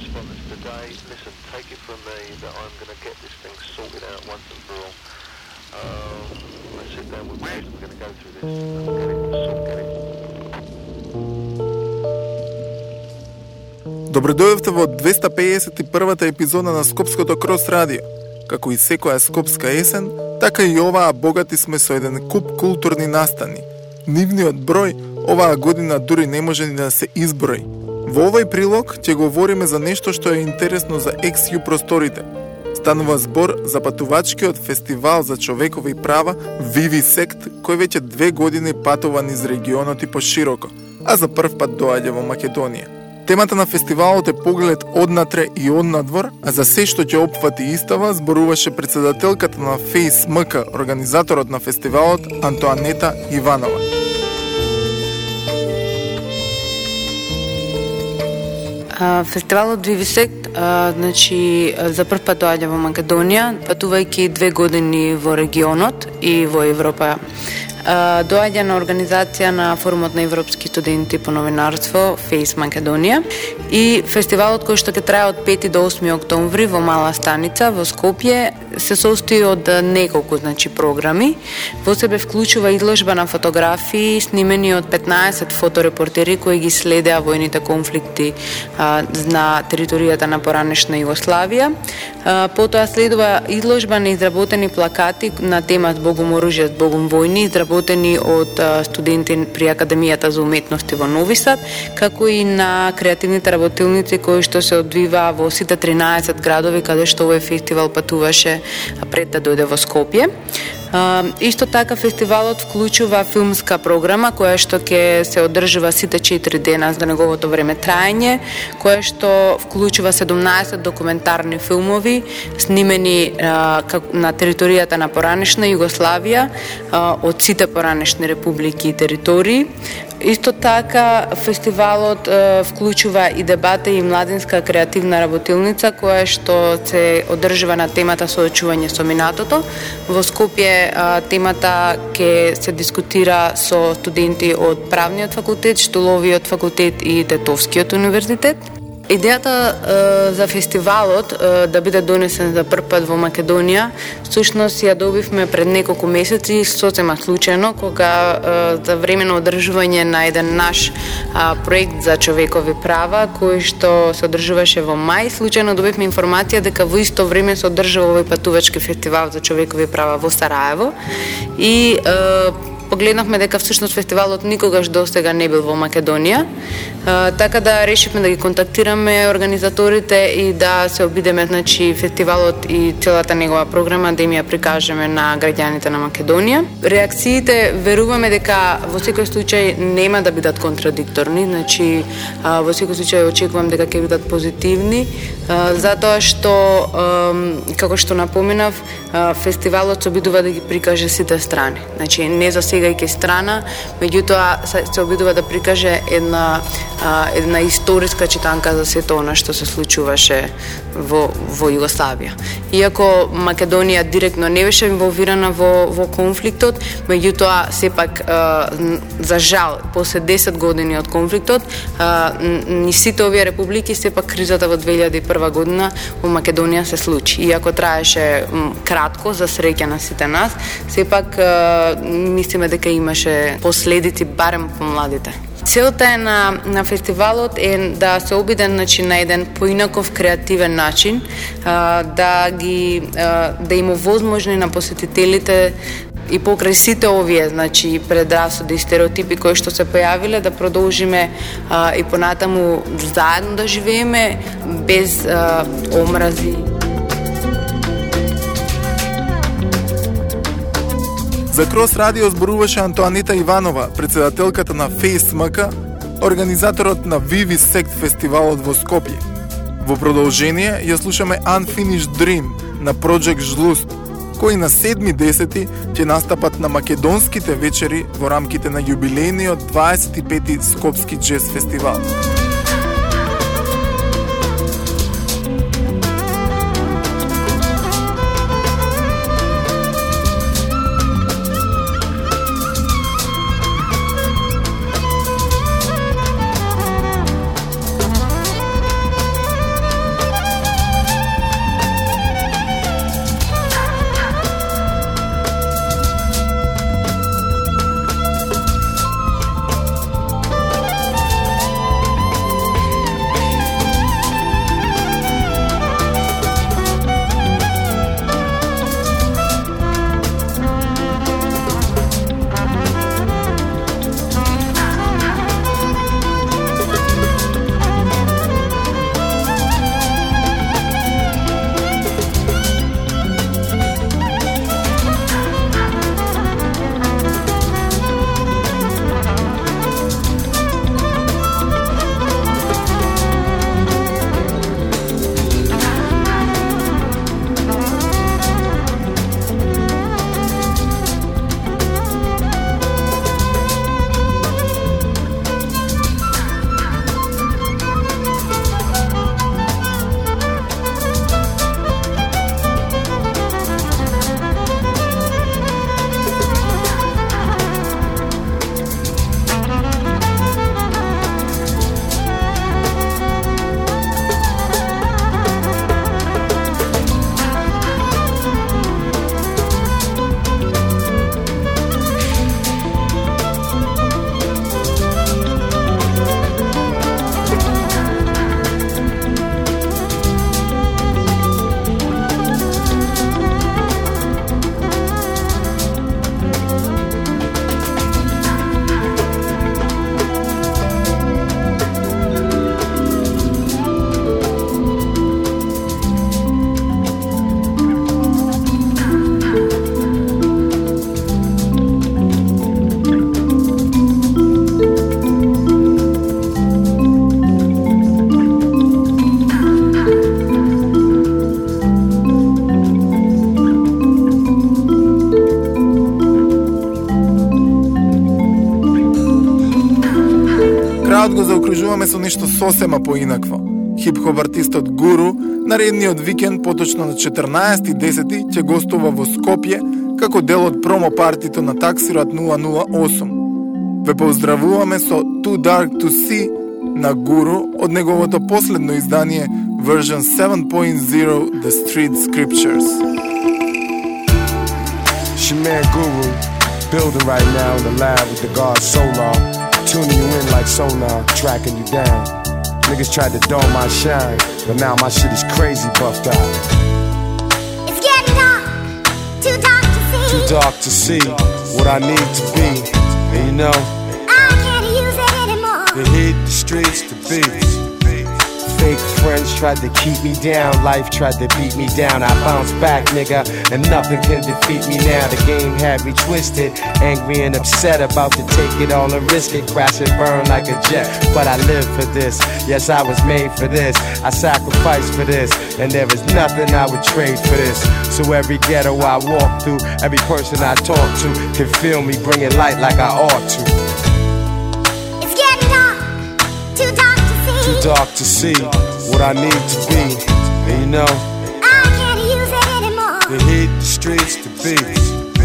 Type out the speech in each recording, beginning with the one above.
correspondence today. Listen, take it from me that I'm going to get this thing sorted out once and for all. I sit down with Wade, we're going to go through this and we'll get it. Добредојавте во 251-та епизода на Скопското Крос Радио. Како и секоја скопска есен, така и оваа богати сме со еден куп културни настани. Нивниот број оваа година дури не може ни да се изброи. Во овој прилог ќе говориме за нешто што е интересно за XU просторите. Станува збор за патувачкиот фестивал за човекови права Vivisect, кој веќе 2 години патува низ регионот и пошироко, а за прв пат доаѓа во Македонија. Темата на фестивалот е поглед однатре и однадвор, а за се што ќе опфати истава зборуваше председателката на ФСМК, организаторот на фестивалот Антоанета Иванова. Фестивалот Vivisect, за прв пат доаѓа во Македонија, патувајќи 2 години во регионот и во Европа. Доаѓа на организација на Форумот на европски студенти по новинарство ФЕЙС Македонија и фестивалот кој што ќе трае од 5 до 8 октомври во Мала Станица во Скопје се состои од неколку програми. Во себе вклучува изложба на фотографии снимени од 15 фоторепортери кои ги следеа војните конфликти на територијата на поранешна Југославија. Потоа следува изложба на изработени плакати на тема Збогум оружје, Збогум војни, изработени од студенти при Академијата за уметности во Нови Сад, како и на креативните работилници кои што се одвива во сите 13 градови каде што овој фестивал патуваше пред да дојде во Скопје. Исто така фестивалот вклучува филмска програма која што ќе се одржува сите 4 дена за неговото време траење, која што вклучува 17 документарни филмови снимени на територијата на поранешна Југославија од сите поранешни републики и територии. Исто така фестивалот вклучува и дебата и младинска креативна работилница која што се одржува на темата соочување со минатото. Во Скопје темата ќе се дискутира со студенти од Правниот факултет, Штуловиот факултет и Тетовскиот универзитет. Идејата за фестивалот да биде донесен за прв пат во Македонија, всушност ја добивме пред неколку месеци сосема случајно, кога за време на одржување на еден наш проект за човекови права, кој што се одржуваше во мај, случајно добивме информација дека во исто време се одржува овој патувачки фестивал за човекови права во Сараево и погледнавме дека всушност фестивалот никогаш досега не бил во Македонија, така да решивме да ги контактираме организаторите и да се обидеме фестивалот и целата негова програма да им ја прикажеме на граѓаните на Македонија. Реакциите веруваме дека во секој случај нема да бидат контрадикторни, во секој случај очекувам дека ќе бидат позитивни, затоа што како што напоменав, фестивалот се обидува да ги прикаже сите страни. Не засегајќи страна, меѓутоа се обидува да прикаже една историска читанка за сето она што се случуваше во Југославија. Иако Македонија директно не беше инволвирана во конфликтот, меѓутоа сепак за жал после 10 години од конфликтот, ни сите овие републики сепак кризата во 2001 година во Македонија се случи. Иако траеше кратко за среќа на сите нас, сепак мислиме дека имаше последици барем по младите. Целта е на фестивалот е да се обиде на еден поинаков креативен начин, да им овозможни на посетителите и покрај сите овие предрасуди и стереотипи кои што се појавиле да продолжиме и понатаму заедно да живееме без омрази. За Крос Радио зборуваше Антоанета Иванова, председателката на ФСМК, организаторот на Vivisect фестивалот во Скопје. Во продолжение ја слушаме Unfinished Dream на Project Жлуст, кои на 7.10 ќе настапат на македонските вечери во рамките на јубилејниот 25-ти Скопски джез фестивал. продолжуваме со нешто сосема поинакво. Хип-хоп артистот Гуру наредниот викенд, поточно на 14.10, ќе гостува во Скопје како дел од промо партито на Таксират 008. Ве поздравуваме со Too Dark to See на Гуру од неговото последно издание Version 7.0 The Street Scriptures. It's your man Guru, building right now in the lab with the God Solar, tuning you in like sonar, tracking you down. Niggas tried to dome my shine, but now my shit is crazy buffed out. It's getting dark, too dark to see. Too dark to see what I need to be. And you know, I can't use it anymore. the heat, the streets, the beats. Fake friends tried to keep me down, life tried to beat me down. I bounced back, nigga, and nothing can defeat me now. The game had me twisted, angry and upset, about to take it all and risk it, crash and burn like a jet. But I live for this, yes, I was made for this. I sacrificed for this, and there is nothing I would trade for this. So every ghetto I walk through, every person I talk to can feel me bringing light like I ought to. It's getting dark, too dark to see. Too dark to see what I need to be. And you know, I can't use it anymore. the heat, the streets, the beats.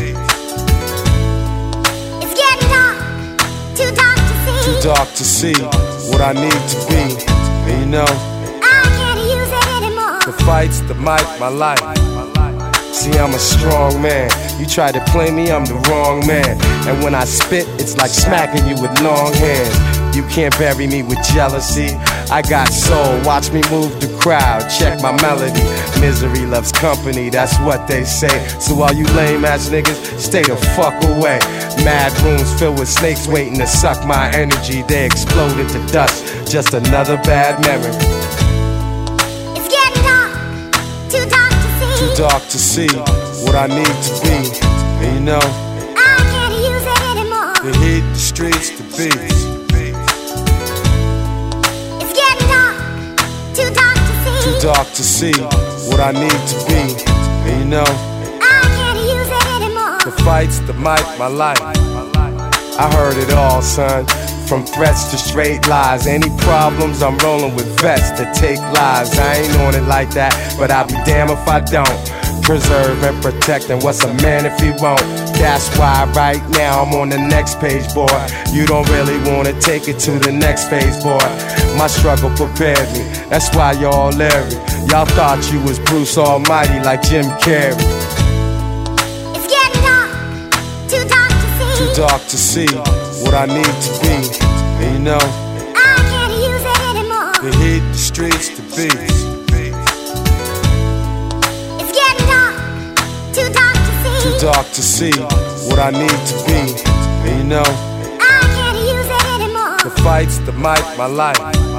It's getting dark, too dark to see. Too dark to see what I need to be. And you know, I can't use it anymore. the fights, the mic, my life. See, I'm a strong man. You try to play me, I'm the wrong man. And when I spit, it's like smacking you with long hands. You can't bury me with jealousy. I got soul, watch me move the crowd. Check my melody. Misery loves company, that's what they say. So all you lame ass niggas, stay the fuck away. Mad rooms filled with snakes waiting to suck my energy. They explode into dust, just another bad memory. It's getting dark, too dark to see. Too dark to see what I need to be. And you know, I can't use it anymore. the heat, the streets, the beats. It's getting dark, too dark to see. Too dark to see what I need to be. And you know, I can't use it anymore. the fights, the mic, my life. I heard it all, son. From threats to straight lies. Any problems, I'm rolling with vets to take lives. I ain't on it like that, but I'll be damned if I don't. Preserve and protect, and what's a man if he won't? That's why right now I'm on the next page, boy. You don't really wanna take it to the next phase, boy. My struggle prepared me, that's why y'all leery. Y'all thought you was Bruce Almighty like Jim Carrey. It's getting dark, too dark to see. Too dark to see what I need to be. And you know, I can't use it anymore. the heat, the streets, the beats. It's getting dark, too dark to see. Too dark to see what I need to be. And you know, I can't use it anymore. the fights, the mic, my life.